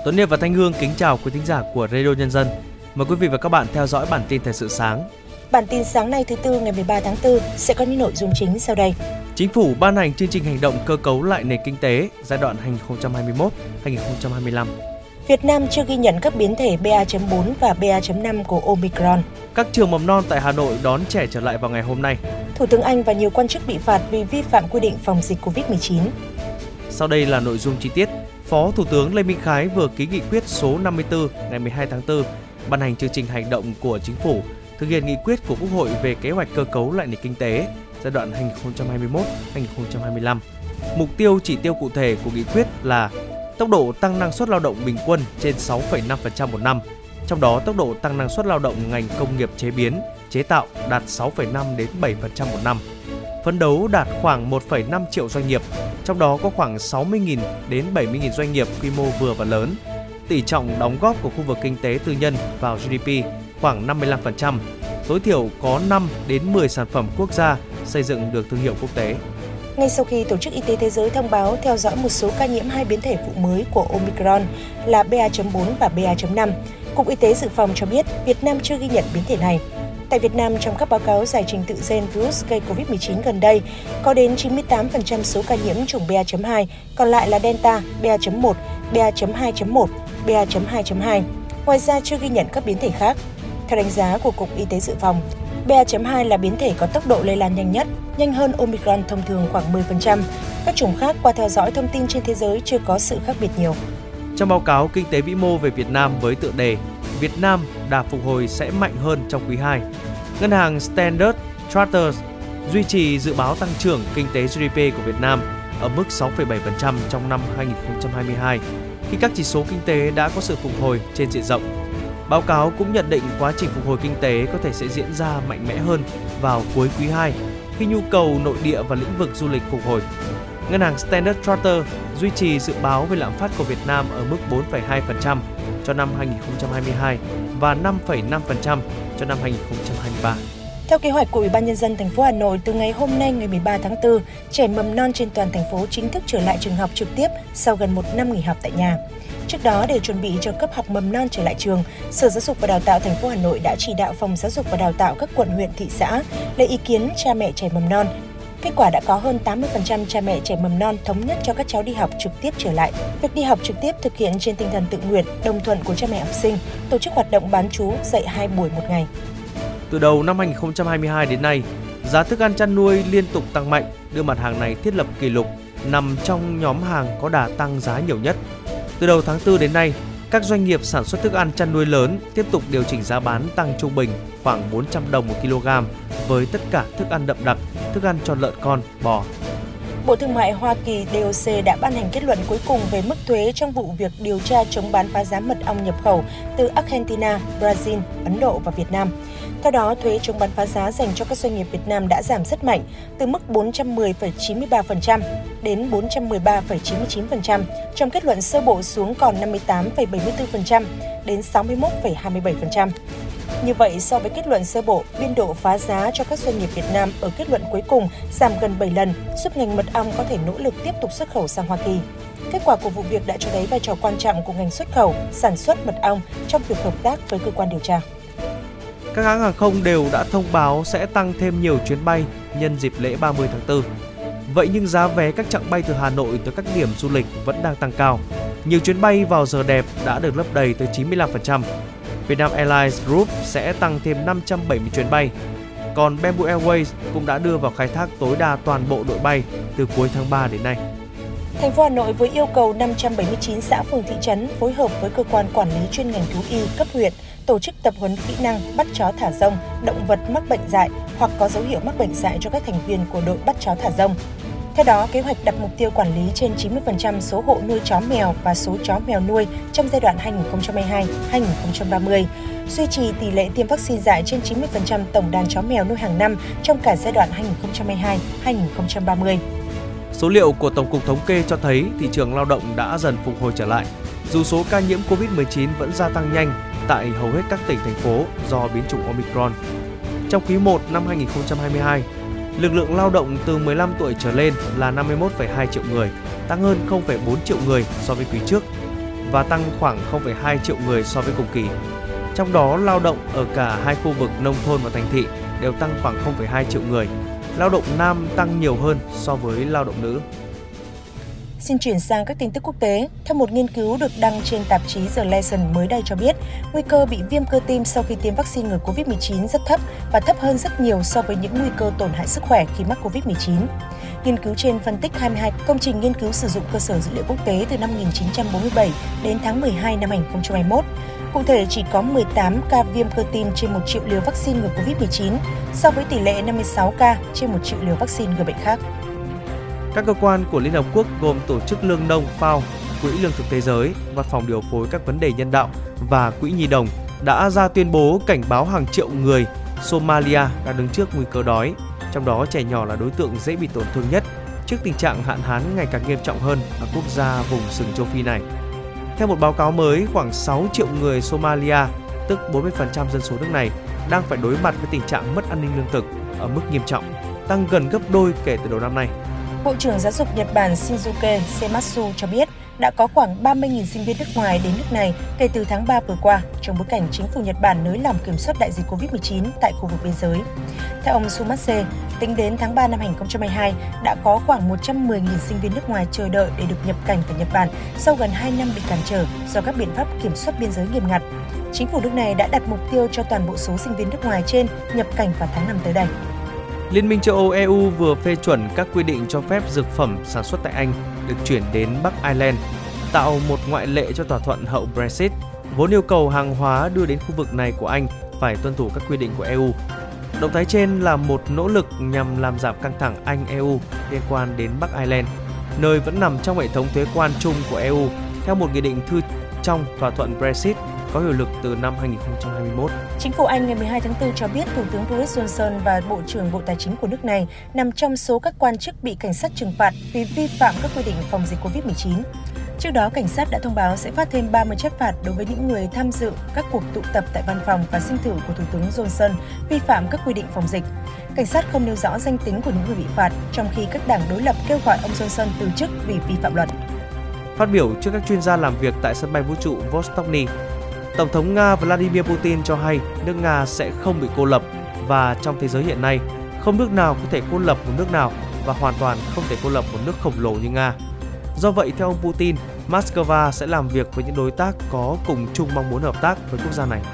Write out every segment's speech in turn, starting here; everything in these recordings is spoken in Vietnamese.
Tuấn Hiệp và Thanh Hương kính chào quý thính giả của Radio Nhân dân. Mời quý vị và các bạn theo dõi bản tin thời sự sáng. Bản tin sáng nay thứ Tư ngày 13 tháng 4 sẽ có những nội dung chính sau đây. Chính phủ ban hành chương trình hành động cơ cấu lại nền kinh tế giai đoạn 2021-2025. Việt Nam chưa ghi nhận các biến thể BA.4 và BA.5 của Omicron. Các trường mầm non tại Hà Nội đón trẻ trở lại vào ngày hôm nay. Thủ tướng Anh và nhiều quan chức bị phạt vì vi phạm quy định phòng dịch Covid-19. Sau đây là nội dung chi tiết. Phó Thủ tướng Lê Minh Khái vừa ký nghị quyết số 54 ngày 12 tháng 4 ban hành chương trình hành động của Chính phủ thực hiện nghị quyết của Quốc hội về kế hoạch cơ cấu lại nền kinh tế giai đoạn 2021-2025. Mục tiêu chỉ tiêu cụ thể của nghị quyết là tốc độ tăng năng suất lao động bình quân trên 6,5% một năm, trong đó tốc độ tăng năng suất lao động ngành công nghiệp chế biến, chế tạo đạt 6,5 đến 7% một năm. Phấn đấu đạt khoảng 1,5 triệu doanh nghiệp, trong đó có khoảng 60.000 đến 70.000 doanh nghiệp quy mô vừa và lớn. Tỷ trọng đóng góp của khu vực kinh tế tư nhân vào GDP khoảng 55%, tối thiểu có 5 đến 10 sản phẩm quốc gia xây dựng được thương hiệu quốc tế. Ngay sau khi Tổ chức Y tế Thế giới thông báo theo dõi một số ca nhiễm hai biến thể phụ mới của Omicron là BA.4 và BA.5, Cục Y tế Dự phòng cho biết Việt Nam chưa ghi nhận biến thể này. Tại Việt Nam, trong các báo cáo giải trình tự gen virus gây COVID-19 gần đây, có đến 98% số ca nhiễm chủng BA.2, còn lại là Delta, BA.1, BA.2.1, BA.2.2. Ngoài ra chưa ghi nhận các biến thể khác. Theo đánh giá của Cục Y tế Dự phòng, BA.2 là biến thể có tốc độ lây lan nhanh nhất, nhanh hơn Omicron thông thường khoảng 10%. Các chủng khác qua theo dõi thông tin trên thế giới chưa có sự khác biệt nhiều. Trong báo cáo Kinh tế vĩ mô về Việt Nam với tựa đề Việt Nam đà phục hồi sẽ mạnh hơn trong quý 2, Ngân hàng Standard Chartered duy trì dự báo tăng trưởng kinh tế GDP của Việt Nam ở mức 6,7% trong năm 2022, khi các chỉ số kinh tế đã có sự phục hồi trên diện rộng. Báo cáo cũng nhận định quá trình phục hồi kinh tế có thể sẽ diễn ra mạnh mẽ hơn vào cuối quý 2, khi nhu cầu nội địa và lĩnh vực du lịch phục hồi. Ngân hàng Standard Chartered duy trì dự báo về lạm phát của Việt Nam ở mức 4,2% cho năm 2022 và 5,5% cho năm 2023. Theo kế hoạch của Ủy ban Nhân dân thành phố Hà Nội, từ ngày hôm nay ngày 13 tháng 4, trẻ mầm non trên toàn thành phố chính thức trở lại trường học trực tiếp sau gần một năm nghỉ học tại nhà. Trước đó, để chuẩn bị cho cấp học mầm non trở lại trường, Sở Giáo dục và Đào tạo thành phố Hà Nội đã chỉ đạo Phòng Giáo dục và Đào tạo các quận, huyện, thị xã lấy ý kiến cha mẹ trẻ mầm non. Kết quả đã có hơn 80% cha mẹ trẻ mầm non thống nhất cho các cháu đi học trực tiếp trở lại. Việc đi học trực tiếp thực hiện trên tinh thần tự nguyện, đồng thuận của cha mẹ học sinh, tổ chức hoạt động bán trú dạy 2 buổi một ngày. Từ đầu năm 2022 đến nay, giá thức ăn chăn nuôi liên tục tăng mạnh, đưa mặt hàng này thiết lập kỷ lục, nằm trong nhóm hàng có đà tăng giá nhiều nhất. Từ đầu tháng 4 đến nay, các doanh nghiệp sản xuất thức ăn chăn nuôi lớn tiếp tục điều chỉnh giá bán tăng trung bình khoảng 400 đồng một kg với tất cả thức ăn đậm đặc, thức ăn cho lợn con, bò. Bộ Thương mại Hoa Kỳ DOC đã ban hành kết luận cuối cùng về mức thuế trong vụ việc điều tra chống bán phá giá mật ong nhập khẩu từ Argentina, Brazil, Ấn Độ và Việt Nam. Theo đó, thuế chống bán phá giá dành cho các doanh nghiệp Việt Nam đã giảm rất mạnh, từ mức 410,93% đến 413,99%, trong kết luận sơ bộ xuống còn 58,74% đến 61,27%. Như vậy, so với kết luận sơ bộ, biên độ phá giá cho các doanh nghiệp Việt Nam ở kết luận cuối cùng giảm gần 7 lần, giúp ngành mật ong có thể nỗ lực tiếp tục xuất khẩu sang Hoa Kỳ. Kết quả của vụ việc đã cho thấy vai trò quan trọng của ngành xuất khẩu, sản xuất mật ong trong việc hợp tác với cơ quan điều tra. Các hãng hàng không đều đã thông báo sẽ tăng thêm nhiều chuyến bay nhân dịp lễ 30 tháng 4. Vậy nhưng giá vé các chặng bay từ Hà Nội tới các điểm du lịch vẫn đang tăng cao. Nhiều chuyến bay vào giờ đẹp đã được lấp đầy tới 95%. Vietnam Airlines Group sẽ tăng thêm 570 chuyến bay. Còn Bamboo Airways cũng đã đưa vào khai thác tối đa toàn bộ đội bay từ cuối tháng 3 đến nay. Thành phố Hà Nội với yêu cầu 579 xã phường thị trấn phối hợp với cơ quan quản lý chuyên ngành thú y cấp huyện tổ chức tập huấn kỹ năng bắt chó thả rông, động vật mắc bệnh dại hoặc có dấu hiệu mắc bệnh dại cho các thành viên của đội bắt chó thả rông. Theo đó, kế hoạch đặt mục tiêu quản lý trên 90% số hộ nuôi chó mèo và số chó mèo nuôi trong giai đoạn 2022-2030, duy trì tỷ lệ tiêm vaccine dại trên 90% tổng đàn chó mèo nuôi hàng năm trong cả giai đoạn 2022-2030. Số liệu của Tổng cục Thống kê cho thấy thị trường lao động đã dần phục hồi trở lại, dù số ca nhiễm Covid-19 vẫn gia tăng nhanh tại hầu hết các tỉnh, thành phố do biến chủng Omicron. Trong quý 1 năm 2022, lực lượng lao động từ 15 tuổi trở lên là 51,2 triệu người, tăng hơn 0,4 triệu người so với quý trước. và tăng khoảng 0,2 triệu người so với cùng kỳ. Trong đó, lao động ở cả hai khu vực nông thôn và thành thị đều tăng khoảng 0,2 triệu người. Lao động nam tăng nhiều hơn so với lao động nữ. Xin chuyển sang các tin tức quốc tế. Theo một nghiên cứu được đăng trên tạp chí The Lancet mới đây cho biết, nguy cơ bị viêm cơ tim sau khi tiêm vaccine ngừa COVID-19 rất thấp và thấp hơn rất nhiều so với những nguy cơ tổn hại sức khỏe khi mắc COVID-19. Nghiên cứu trên phân tích 22 công trình nghiên cứu sử dụng cơ sở dữ liệu quốc tế từ năm 1947 đến tháng 12 năm 2021. Cụ thể, chỉ có 18 ca viêm cơ tim trên 1 triệu liều vaccine ngừa COVID-19, so với tỷ lệ 56 ca trên 1 triệu liều vaccine ngừa bệnh khác. Các cơ quan của Liên Hợp Quốc gồm Tổ chức Lương Nông FAO, Quỹ Lương thực Thế giới, Văn phòng điều phối các vấn đề nhân đạo và Quỹ Nhi đồng đã ra tuyên bố cảnh báo hàng triệu người Somalia đang đứng trước nguy cơ đói, trong đó trẻ nhỏ là đối tượng dễ bị tổn thương nhất trước tình trạng hạn hán ngày càng nghiêm trọng hơn ở quốc gia vùng sừng châu Phi này. Theo một báo cáo mới, khoảng 6 triệu người Somalia, tức 40% dân số nước này, đang phải đối mặt với tình trạng mất an ninh lương thực ở mức nghiêm trọng, tăng gần gấp đôi kể từ đầu năm nay. Bộ trưởng Giáo dục Nhật Bản Shinzuke Seimatsu cho biết đã có khoảng 30.000 sinh viên nước ngoài đến nước này kể từ tháng 3 vừa qua, trong bối cảnh chính phủ Nhật Bản nới lỏng kiểm soát đại dịch COVID-19 tại khu vực biên giới. Theo ông Sumatse, tính đến tháng 3 năm 2022, đã có khoảng 110.000 sinh viên nước ngoài chờ đợi để được nhập cảnh vào Nhật Bản sau gần 2 năm bị cản trở do các biện pháp kiểm soát biên giới nghiêm ngặt. Chính phủ nước này đã đặt mục tiêu cho toàn bộ số sinh viên nước ngoài trên nhập cảnh vào tháng 5 tới đây. Liên minh châu Âu EU vừa phê chuẩn các quy định cho phép dược phẩm sản xuất tại Anh được chuyển đến Bắc Ireland, tạo một ngoại lệ cho thỏa thuận hậu Brexit, vốn yêu cầu hàng hóa đưa đến khu vực này của Anh phải tuân thủ các quy định của EU. Động thái trên là một nỗ lực nhằm làm giảm căng thẳng Anh-EU liên quan đến Bắc Ireland, nơi vẫn nằm trong hệ thống thuế quan chung của EU, theo một nghị định thư trong thỏa thuận Brexit có hiệu lực từ năm 2021. Chính phủ Anh ngày 12 tháng 4 cho biết Thủ tướng Boris Johnson và Bộ trưởng Bộ Tài chính của nước này nằm trong số các quan chức bị cảnh sát trừng phạt vì vi phạm các quy định phòng dịch COVID-19. Trước đó, cảnh sát đã thông báo sẽ phát thêm 30 chất phạt đối với những người tham dự các cuộc tụ tập tại văn phòng và dinh thự của Thủ tướng Johnson vi phạm các quy định phòng dịch. Cảnh sát không nêu rõ danh tính của những người bị phạt, trong khi các đảng đối lập kêu gọi ông Johnson từ chức vì vi phạm luật. Phát biểu trước các chuyên gia làm việc tại sân bay vũ trụ Vostochny, Tổng thống Nga Vladimir Putin cho hay nước Nga sẽ không bị cô lập và trong thế giới hiện nay, không nước nào có thể cô lập một nước nào và hoàn toàn không thể cô lập một nước khổng lồ như Nga. Do vậy, theo ông Putin, Moscow sẽ làm việc với những đối tác có cùng chung mong muốn hợp tác với quốc gia này.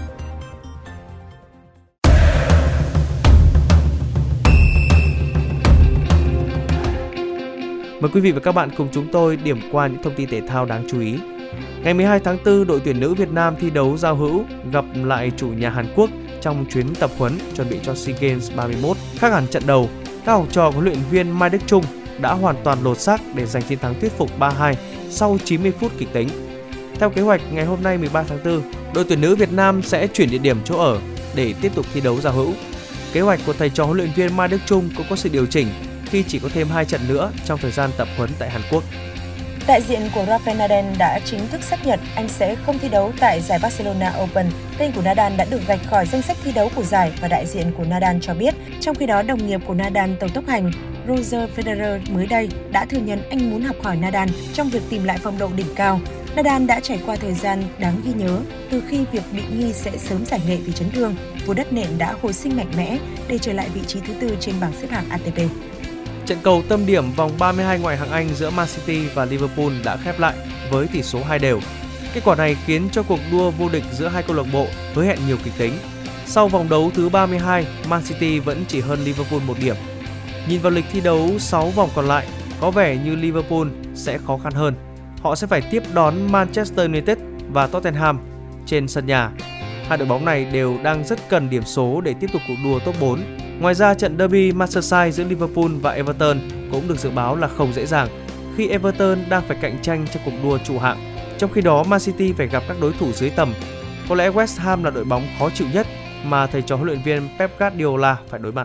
Mời quý vị và các bạn cùng chúng tôi điểm qua những thông tin thể thao đáng chú ý. Ngày 12 tháng 4, đội tuyển nữ Việt Nam thi đấu giao hữu gặp lại chủ nhà Hàn Quốc trong chuyến tập huấn chuẩn bị cho SEA Games 31. Khác hẳn trận đầu, các học trò của huấn luyện viên Mai Đức Chung đã hoàn toàn lột xác để giành chiến thắng thuyết phục 3-2 sau 90 phút kịch tính. Theo kế hoạch, ngày hôm nay 13 tháng 4, đội tuyển nữ Việt Nam sẽ chuyển địa điểm chỗ ở để tiếp tục thi đấu giao hữu. Kế hoạch của thầy trò huấn luyện viên Mai Đức Chung cũng có sự điều chỉnh khi chỉ có thêm 2 trận nữa trong thời gian tập huấn tại Hàn Quốc. Đại diện của Rafael Nadal đã chính thức xác nhận anh sẽ không thi đấu tại giải Barcelona Open. Tên của Nadal đã được gạch khỏi danh sách thi đấu của giải và đại diện của Nadal cho biết. Trong khi đó, đồng nghiệp của Nadal tàu tốc hành Roger Federer mới đây đã thừa nhận anh muốn học hỏi Nadal trong việc tìm lại phong độ đỉnh cao. Nadal đã trải qua thời gian đáng ghi nhớ từ khi việc bị nghi sẽ sớm giải nghệ vì chấn thương. Vua đất nện đã hồi sinh mạnh mẽ để trở lại vị trí thứ 4 trên bảng xếp hạng ATP. Trận cầu tâm điểm vòng 32 ngoại hạng Anh giữa Man City và Liverpool đã khép lại với tỷ số 2-2. Kết quả này khiến cho cuộc đua vô địch giữa hai câu lạc bộ hứa hẹn nhiều kịch tính. Sau vòng đấu thứ 32, Man City vẫn chỉ hơn Liverpool 1 điểm. Nhìn vào lịch thi đấu 6 vòng còn lại, có vẻ như Liverpool sẽ khó khăn hơn. Họ sẽ phải tiếp đón Manchester United và Tottenham trên sân nhà. Hai đội bóng này đều đang rất cần điểm số để tiếp tục cuộc đua top 4. Ngoài ra, trận derby Merseyside giữa Liverpool và Everton cũng được dự báo là không dễ dàng khi Everton đang phải cạnh tranh trong cuộc đua trụ hạng. Trong khi đó, Man City phải gặp các đối thủ dưới tầm. Có lẽ West Ham là đội bóng khó chịu nhất mà thầy trò huấn luyện viên Pep Guardiola phải đối mặt.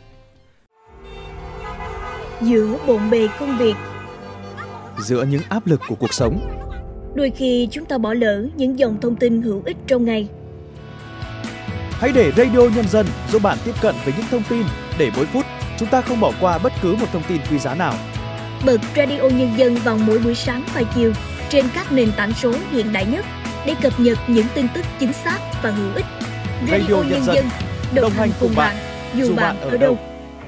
Giữa bộn bề công việc, giữa những áp lực của cuộc sống, đôi khi chúng ta bỏ lỡ những dòng thông tin hữu ích trong ngày. Hãy để Radio Nhân dân giúp bạn tiếp cận với những thông tin để mỗi phút chúng ta không bỏ qua bất cứ một thông tin quý giá nào. Bật Radio Nhân dân vào mỗi buổi sáng và chiều trên các nền tảng số hiện đại nhất để cập nhật những tin tức chính xác và hữu ích. Radio Nhân dân, đồng hành cùng bạn, dù bạn ở đâu.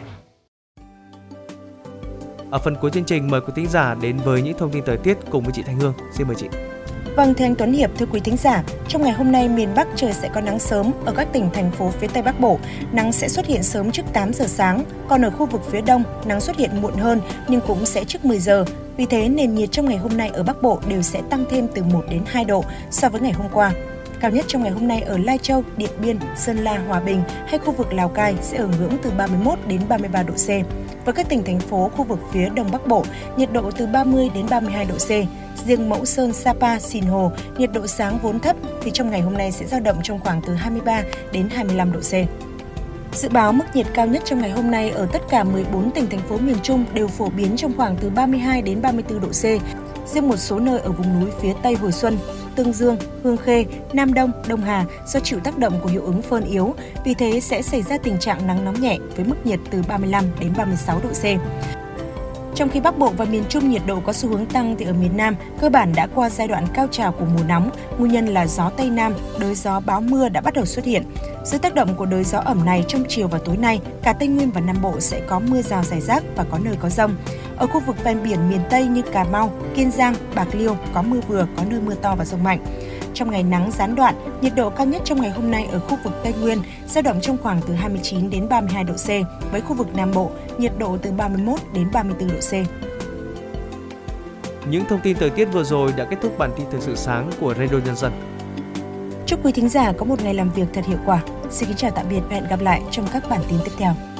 Ở phần cuối chương trình, mời quý thính giả đến với những thông tin thời tiết cùng với chị Thanh Hương. Xin mời chị. Vâng, thưa anh Tuấn Hiệp, thưa quý thính giả, trong ngày hôm nay miền Bắc trời sẽ có nắng sớm. Ở các tỉnh, thành phố phía Tây Bắc Bộ, nắng sẽ xuất hiện sớm trước 8 giờ sáng. Còn ở khu vực phía Đông, nắng xuất hiện muộn hơn nhưng cũng sẽ trước 10 giờ. Vì thế, nền nhiệt trong ngày hôm nay ở Bắc Bộ đều sẽ tăng thêm từ 1 đến 2 độ so với ngày hôm qua. Cao nhất trong ngày hôm nay ở Lai Châu, Điện Biên, Sơn La, Hòa Bình hay khu vực Lào Cai sẽ ở ngưỡng từ 31 đến 33 độ C. Với các tỉnh, thành phố khu vực phía Đông Bắc Bộ, nhiệt độ từ 30 đến 32 độ C. Riêng Mẫu Sơn, Sapa, Sìn Hồ, nhiệt độ sáng vốn thấp thì trong ngày hôm nay sẽ dao động trong khoảng từ 23 đến 25 độ C. Dự báo mức nhiệt cao nhất trong ngày hôm nay ở tất cả 14 tỉnh, thành phố miền Trung đều phổ biến trong khoảng từ 32 đến 34 độ C. Riêng một số nơi ở vùng núi phía Tây Hồi Xuân, Tương Dương, Hương Khê, Nam Đông, Đông Hà do chịu tác động của hiệu ứng phơn yếu, vì thế sẽ xảy ra tình trạng nắng nóng nhẹ với mức nhiệt từ 35 đến 36 độ C. Trong khi Bắc Bộ và miền Trung nhiệt độ có xu hướng tăng thì ở miền Nam cơ bản đã qua giai đoạn cao trào của mùa nóng, nguyên nhân là gió Tây Nam, đới gió báo mưa đã bắt đầu xuất hiện. Dưới tác động của đới gió ẩm này, trong chiều và tối nay, cả Tây Nguyên và Nam Bộ sẽ có mưa rào rải rác và có nơi có dông. Ở khu vực ven biển miền Tây như Cà Mau, Kiên Giang, Bạc Liêu có mưa vừa, có nơi mưa to và dông mạnh. Trong ngày nắng gián đoạn, nhiệt độ cao nhất trong ngày hôm nay ở khu vực Tây Nguyên dao động trong khoảng từ 29 đến 32 độ C, với khu vực Nam Bộ nhiệt độ từ 31 đến 34 độ C. Những thông tin thời tiết vừa rồi đã kết thúc bản tin thời sự sáng của Radio Nhân dân. Chúc quý thính giả có một ngày làm việc thật hiệu quả. Xin kính chào tạm biệt và hẹn gặp lại trong các bản tin tiếp theo.